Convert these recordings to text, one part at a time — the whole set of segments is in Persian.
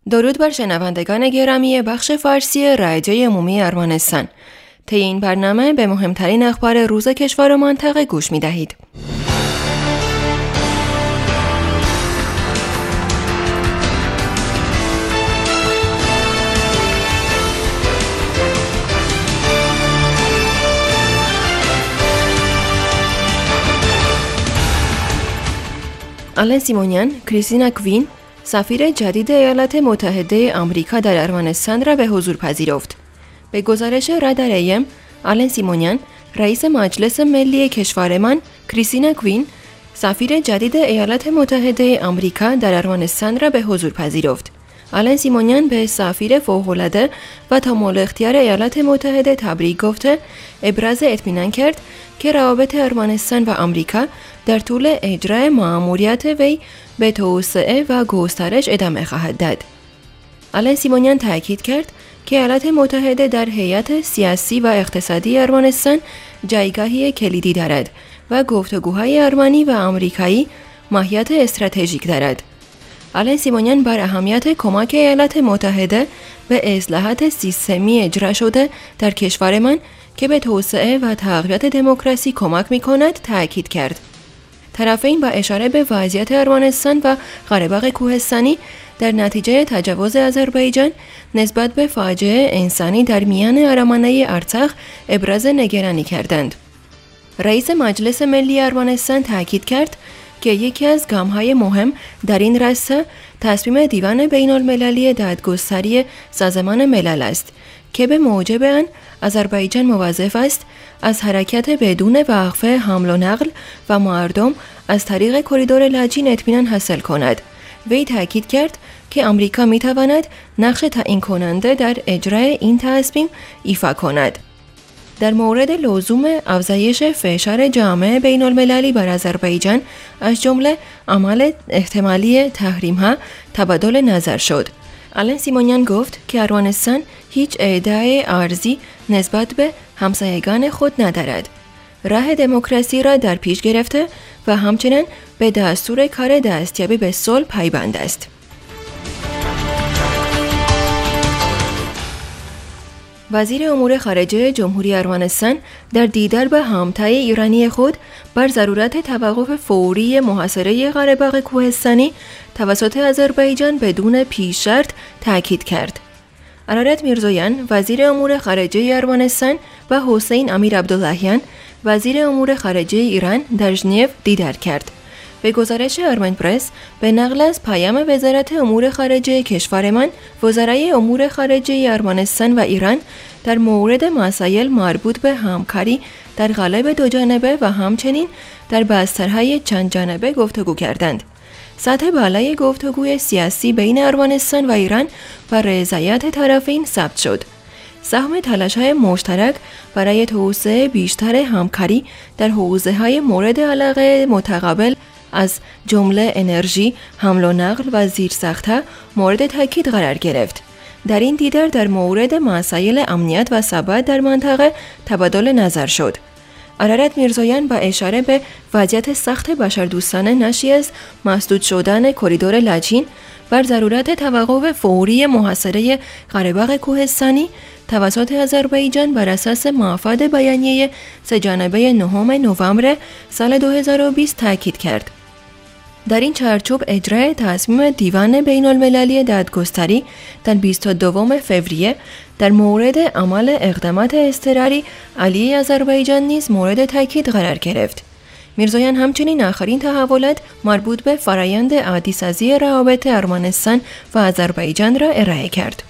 درود بر شنوندگان گرامی بخش فارسی رادیوی عمومی ارمنستان. طی این برنامه به مهمترین اخبار روز کشور و منطقه گوش می دهید. آلن سیمونیان، کریستینا کوین، سفیر جدید ایالات متحده آمریکا در ارمنستان را به حضور پذیرفت. به گزارش رادار آلن سیمونیان، رئیس مجلس ملی کشورمان، کریستینا کوین، سفیر جدید ایالات متحده آمریکا در ارمنستان را به حضور پذیرفت. آلن سیمونیان به سفیر فوق‌العاده و تمام اختیار ایالات متحده تبریک گفته ابراز اطمینان کرد که روابط ارمنستان و آمریکا در طول اجرای مأموریت وی به توسعه و گسترش ادامه خواهد داد. آلن سیمونیان تاکید کرد که ایالات متحده در هیئت سیاسی و اقتصادی ارمنستان جایگاهی کلیدی دارد و گفتگوهای ارمنی و آمریکایی ماهیت استراتژیک دارد. آلن سیمونیان بر اهمیت کمک ایالات متحده به اصلاحات سیستمی اجرا شده در کشورمان که به توسعه و تقویت دموکراسی کمک می‌کند تاکید کرد. طرفین با اشاره به وضعیت ارمنستان و قره‌باغ کوهستانی در نتیجه تجاوز آذربایجان نسبت به فاجعه انسانی در میان ارامنه ارتخ ابراز نگرانی کردند. رئیس مجلس ملی ارمنستان تاکید کرد که یکی از گام‌های مهم در این راستا تصمیم دیوان بین‌المللی دادگستری سازمان ملل است که به موجب آن آذربایجان مواظب است از حرکت بدون وقفه حمل و نقل و مردم از طریق کریدور لاجین اطمینان حاصل کند. وی تاکید کرد که آمریکا می‌تواند نقش تعیین کننده در اجرای این تصمیم ایفا کند. در مورد لزوم افزایش فشار جامعه بین‌المللی بر آذربایجان از جمله عمل احتمالی تحریم‌ها تبادل نظر شد. آلن سیمونیان گفت که ارمنستان هیچ ادعای ارزی نسبت به همسایگان خود ندارد. راه دموکراسی را در پیش گرفته و همچنین به دستور کار دستیابی به صلح پایبند است. وزیر امور خارجه جمهوری ارمنستان در دیدار با همتای ایرانی خود بر ضرورت توقف فوری محاصره قره‌باغ کوهستانی توسط آذربایجان بدون پیش شرط تاکید کرد. ارارات میرزویان، وزیر امور خارجه ارمنستان و حسین امیر عبداللهیان، وزیر امور خارجه ایران در ژنو دیدار کرد. به گزارش ارمن پرس، به نقل از پیام وزارت امور خارجه کشورمان، وزرای امور خارجه ارمنستان و ایران در مورد مسائل مربوط به همکاری در قالب دوجانبه و همچنین در بسترهای چند جانبه گفتگو کردند. سطح بالای گفتگوی سیاسی بین ارمنستان و ایران و رضایت طرفین ثبت شد. سهم تلاش‌های مشترک برای توسعه بیشتر همکاری در حوزه‌های مورد علاقه متقابل از جمله انرژی، حمل و نقل و زیرساخت‌ها مورد تاکید قرار گرفت. در این دیدار در مورد مسائل امنیت و ثبات در منطقه تبادل نظر شد. ارارات میرزویان با اشاره به وضعیت سخت بشردوستانه ناشی از مسدود شدن کریدور لاجین بر ضرورت توقف فوری محاصره قره‌باغ کوهستانی توسط آذربایجان بر اساس مفاد بیانیه سه‌جانبه 9 نوامبر سال 2020 تاکید کرد. در این چارچوب اجرای تصمیم دیوان بین‌المللی دادگستری در 22 فوریه در مورد عمل اقدامات اضطراری علیه آذربایجان نیز مورد تاکید قرار گرفت. میرزویان همچنین آخرین تحولات مربوط به فرایند عادی‌سازی روابط ارمنستان و آذربایجان را ارائه کرد.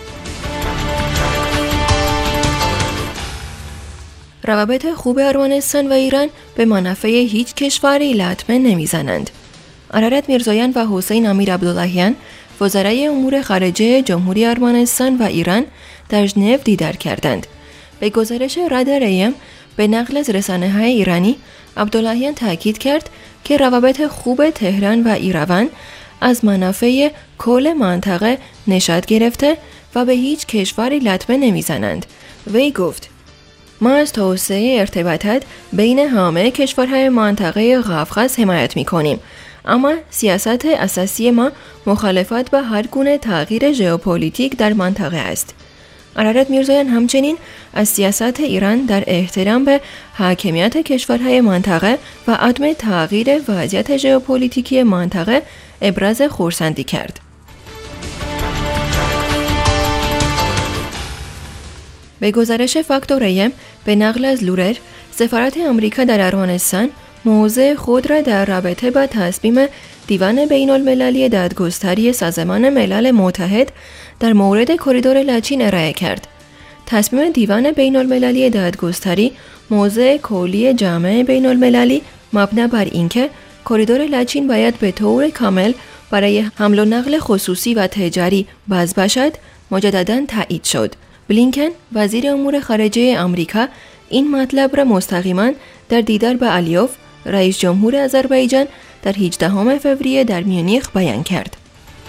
روابط خوب ارمنستان و ایران به منافع هیچ کشوری لطمه نمیزنند. ارارات میرزویان و حسین امیر عبداللهیان، وزرای امور خارجه جمهوری ارمنستان و ایران در ژنو دیدار کردند. به گزارش رادار به نقل از رسانه‌های ایرانی، عبداللهیان تاکید کرد که روابط خوب تهران و ایروان از منافع کل منطقه نشأت گرفته و به هیچ کشوری لطمه نمیزنند. وی گفت: ما از توسعه ارتباطات بین همه کشورهای منطقه قفقاز حمایت می‌کنیم، اما سیاست اساسی ما مخالفت با هر گونه تغییر ژئوپلیتیک در منطقه است. ارارات میرزایان همچنین از سیاست ایران در احترام به حاکمیت کشورهای منطقه و عدم تغییر وضعیت ژئوپلیتیکی منطقه ابراز خرسندی کرد. به گزارش فاکتور به نقل از لورر، سفارت آمریکا در ارمنستان موضع خود را در رابطه با تصمیم دیوان بین المللی دادگستری سازمان ملل متحد در مورد کریدور لچین ارائه کرد. تصمیم دیوان بین المللی دادگستری موضع کلی جامعه بین المللی مبنا بر اینکه کریدور لچین باید به طور کامل برای حمل و نقل خصوصی و تجاری باز باشد، مجدداً تایید شد. بلینکن وزیر امور خارجه آمریکا این مطلب را مستقیما در دیدار با الیوف رئیس جمهور آذربایجان در 18 فوریه در میونیخ بیان کرد.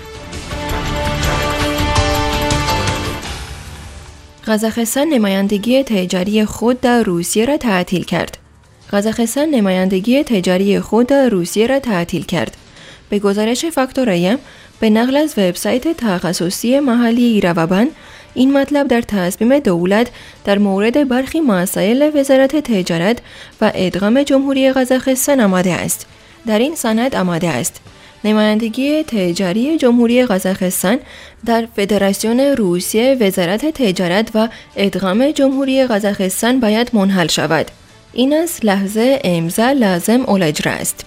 قزاقستان نمایندگی تجاری خود در روسیه را تعطیل کرد. قزاقستان نمایندگی تجاری خود در روسیه را تعطیل کرد. به گزارش فاکتور به نقل از وبسایت تخصصی محلی ایروابان، این مطلب در تصمیم دولت در مورد برخی مسائل وزارت تجارت و ادغام جمهوری قزاقستان آمده است. در این سند آمده است: نمایندگی تجاری جمهوری قزاقستان در فدراسیون روسیه وزارت تجارت و ادغام جمهوری قزاقستان باید منحل شود. این از لحظه امضا لازم الاجرا است.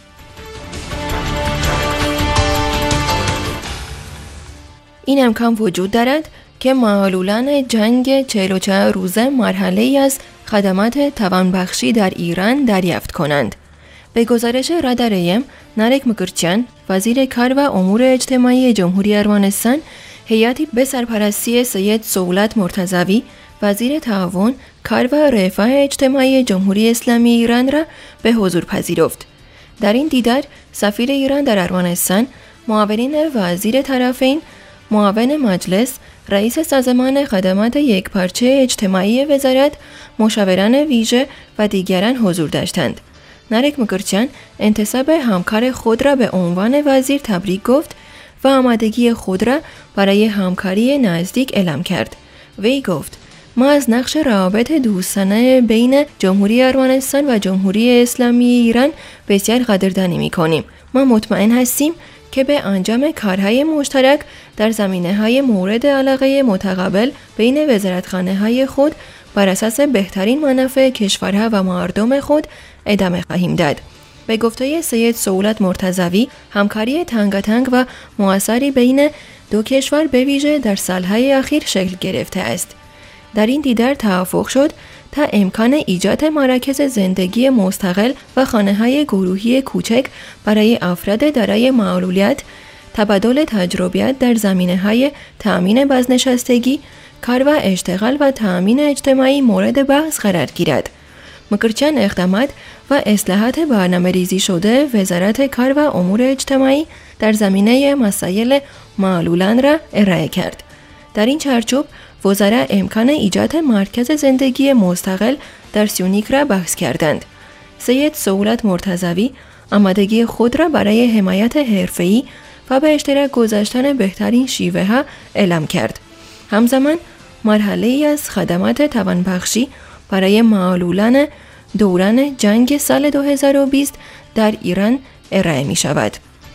این امکان وجود دارد که معلولان جنگ 44 روزه مرحله‌ای از خدمات توانبخشی در ایران دریافت کنند. به گزارش راداریم، نارک مکرچیان، وزیر کار و امور اجتماعی جمهوری ارمنستان، هیئتی به سرپرستی سید سولت مرتضوی، وزیر تعاون، کار و رفاه اجتماعی جمهوری اسلامی ایران را به حضور پذیرفت. در این دیدار، سفیر ایران در ارمنستان، معاونین وزیر طرفین، معاون مجلس، رئیس سازمان خدمات یکپارچه اجتماعی وزارت، مشاوران ویژه و دیگران حضور داشتند. نارک مکرچیان انتصاب همکار خود را به عنوان وزیر تبریک گفت و آمادگی خود را برای همکاری نزدیک اعلام کرد. وی گفت: ما از نقش روابط دوستانه بین جمهوری ارمنستان و جمهوری اسلامی ایران بسیار قدردانی می‌کنیم. ما مطمئن هستیم که به انجام کارهای مشترک در زمینه‌های مورد علاقه متقابل بین وزارتخانه‌های خود بر اساس بهترین منافع کشورها و مردم خود ادامه خواهیم داد. به گفته سید سولت مرتضوی، همکاری تنگاتنگ و مؤثری بین دو کشور به ویژه در سالهای اخیر شکل گرفته است. در این دیدار توافق شد تا امکان ایجاد مراکز زندگی مستقل و خانه‌های گروهی کوچک برای افراد دارای معلولیت، تبادل تجربیات در زمینه‌های تأمین بازنشستگی، کار و اشتغال و تأمین اجتماعی مورد بحث قرار گیرد. مکرچیان اقدامات و اصلاحات برنامه‌ریزی شده وزارت کار و امور اجتماعی در زمینه مسائل معلولان را ارائه کرد. در این چارچوب وزرا امکان ایجاد مرکز زندگی مستقل در سیونیک را بحث کردند. سید سولت مرتضوی آمادگی خود را برای حمایت حرفه‌ای و به اشتراک گذاشتن بهترین شیوه‌ها اعلام کرد. همزمان مرحله‌ای از خدمات توانبخشی برای معلولان دوران جنگ سال 2020 در ایران ارائه می شود.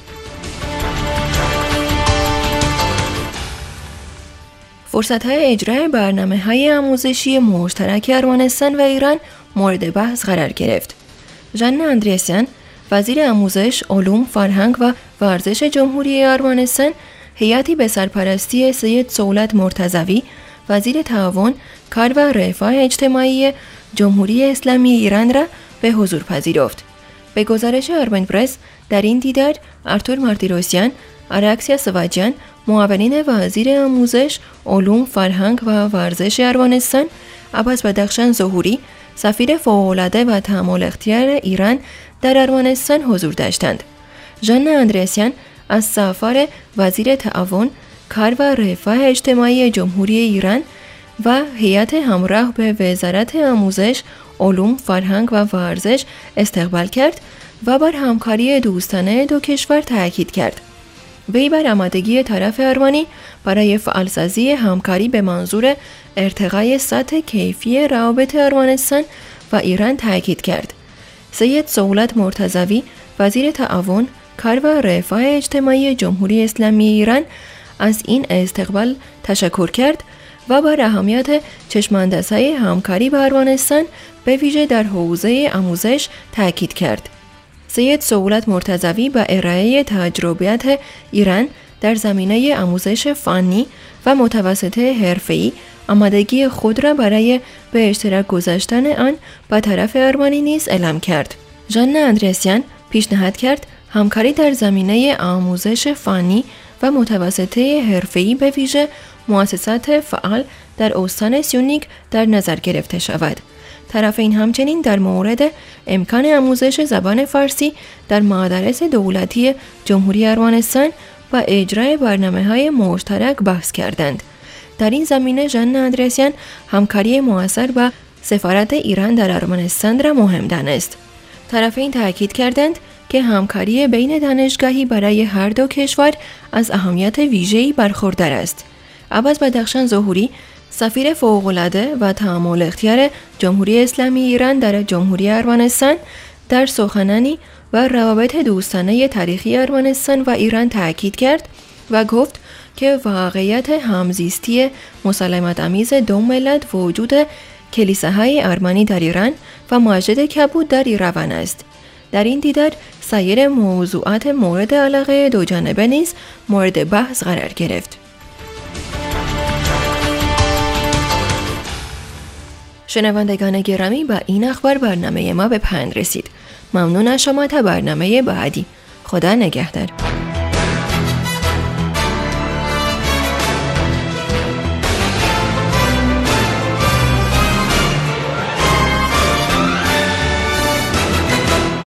فرصت‌های اجرای برنامه‌های آموزشی مشترک ارمنستان و ایران مورد بحث قرار گرفت. ژان اندریاسیان، وزیر آموزش، علوم، فرهنگ و ورزش جمهوری ارمنستان، هیئتی به سرپرستی سید سولت مرتضوی، وزیر تعاون، کار و رفاه اجتماعی جمهوری اسلامی ایران را به حضور پذیرفت. به گزارش آرمن پرس، در این دیدار ارتور مارتیروسیان، آراکسیا سواجیان، معاونین وزیر آموزش، علوم، فرهنگ و ورزش ارمنستان، عباس بدخشان ظهوری، سفیر فوق‌العاده و تأمل اختیار ایران در ارمنستان حضور داشتند. ژان اندریاسیان از سفر وزیر تعاون، کار و رفاه اجتماعی جمهوری ایران و هیئت همراه به وزارت آموزش، علوم، فرهنگ و ورزش استقبال کرد و بر همکاری دوستانه دو کشور تاکید کرد. وی بر آمادگی طرف ارمنی برای فعالسازی همکاری به منظور ارتقای سطح کیفی روابط ارمنستان و ایران تاکید کرد. سید سهولت مرتضوی وزیر تعاون، کار و رفاه اجتماعی جمهوری اسلامی ایران از این استقبال تشکر کرد و بر اهمیت چشماندازهای همکاری با ارمنستان به ویژه در حوزه آموزش تاکید کرد. سید سهولت مرتضوی با ارائه تجربیات ایران در زمینه آموزش فنی و متوسطه حرفه‌ای آمادگی خود را برای به اشتراک گذاشتن آن با طرف ارمنی نیز اعلام کرد. ژان اندرسیان پیشنهاد کرد همکاری در زمینه آموزش فنی و متوسطه حرفه‌ای به ویژه مؤسسات فعال در استان سیونیک در نظر گرفته شود. طرفین همچنین در مورد امکان آموزش زبان فارسی در مدارس دولتی جمهوری ارمنستان و اجرای برنامه‌های مشترک بحث کردند. در این زمینه ژان اندرسیان همکاری مؤثر با سفارت ایران در ارمنستان را مهم دانست. طرفین تاکید کردند که همکاری بین دانشگاهی برای هر دو کشور از اهمیت ویژه‌ای برخوردار است. عباس بدخشان ظهوری، سفیر فوق‌العاده و تأمل اختیار جمهوری اسلامی ایران در جمهوری ارمنستان، در سخنانی و روابط دوستانه تاریخی ارمنستان و ایران تاکید کرد و گفت که واقعیت همزیستی مسالمت‌آمیز دو ملت وجود کلیساهای ارمنی در ایران و مسجد کبود در ایروان است. در این دیدار سایر موضوعات مورد علاقه دو جانبه نیز مورد بحث قرار گرفت. شنوندگان گرامی، با این اخبار برنامه ما به پایان رسید. ممنون از شما. تا برنامه بعدی. خدا نگهدار.